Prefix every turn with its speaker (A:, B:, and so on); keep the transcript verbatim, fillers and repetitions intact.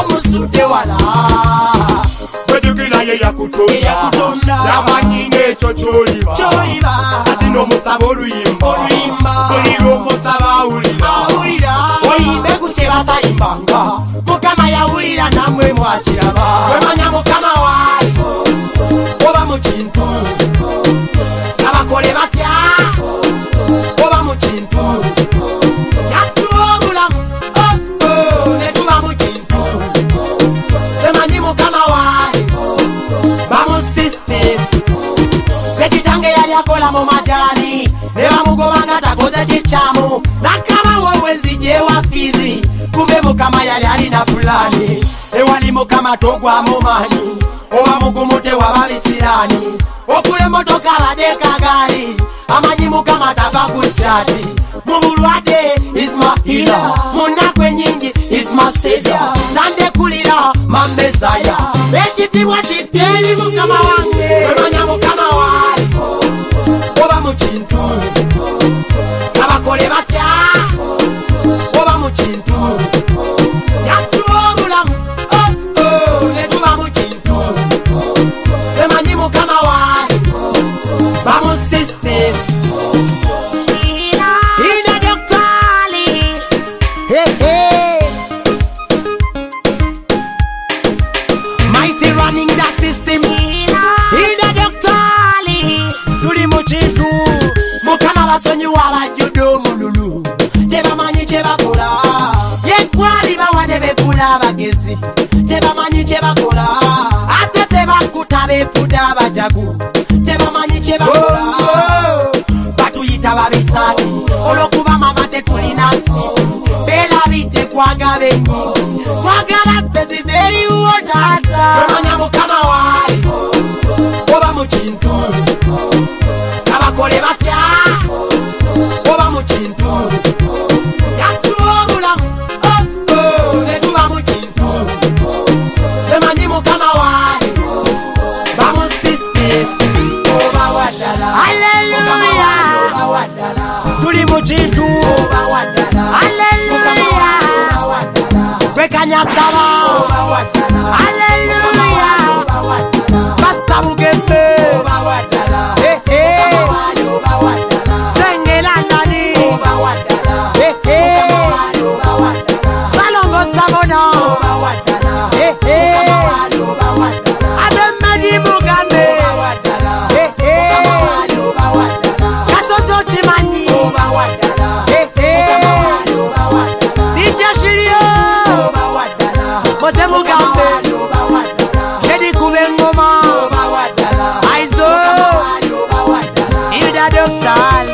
A: omusude wala
B: Wejukila ye yakutonda Yamanyine cho choliba Ati no musaba oluyimba Oliro musaba ulira
A: Oyimbe kucheba tayimbanga Mukama yawulira namwe mwakiraba Wemanya mukama wali Oba mu kintu Abakole batya Oba mu kintu Yatuwa obulamu Oh oh Netuba mu kintu Semanyi mukama wali Bamu system Zekitange yali akola mu majani Neba mugobanga takoze chichamu Nakama wowe nzije wa fizi Kumbe mukama yali alina fulani Ewali mukama togwa mumanyi Owa mugumute wabalisirani Okule motoka badeka gari Amanyi mukama tava kuchati Mubulwade is my healer Munakwe nyingi is my savior Nande kulira my messiah Ekiti wachipyeli mukama wange Wemanya mukama wali Oba muchintu Abakole batya Oba muchintu Yatuwa obulamu Oh oh Netuba muchintu Semanyi mukama wali Bamu system Ina doktali Hey hey Mighty running the system Ina doktali Tuli muchintu Mukama basonyi wabajudo mululu Tebamanyi chebakola Yekwali bawane befula bagezi Tebamanyi chebakola Ate tebakuta befuda bajagu Tebamanyi chebakola Batuyita babisati Olokuba mama tetulina nsiku Bela bide kwaga benyi Kwagala pezi veri uotata Wemanya mukama wali Oba muchintu Abakole batya Oba muchintu Yatuwa obulamu Oh oh Netuba muchintu Semanyi mukama wali Bamu system Oba wadala Hallelujah Oba wadala Tuli muchintu Oba wadala Hallelujah Oba wadala Brekanya saba Oba wadala Hallelujah Oba wadala Basta bugembe Oba wadala Hey hey Oba wadala Sengela ndani Oba wadala Hey hey Oba wadala Salongo sabona Oba wadala Hey hey Oba wadala Ademedi mugambe Oba wadala Hey hey Oba wadala Kasoso chimanyi Oba wadala Hey hey Oba wadala Dija shirio Oba wadala Mose mugambe Oba wadala Kedi kubengoma Oba wadala Aizo Oba wadala Ida doktali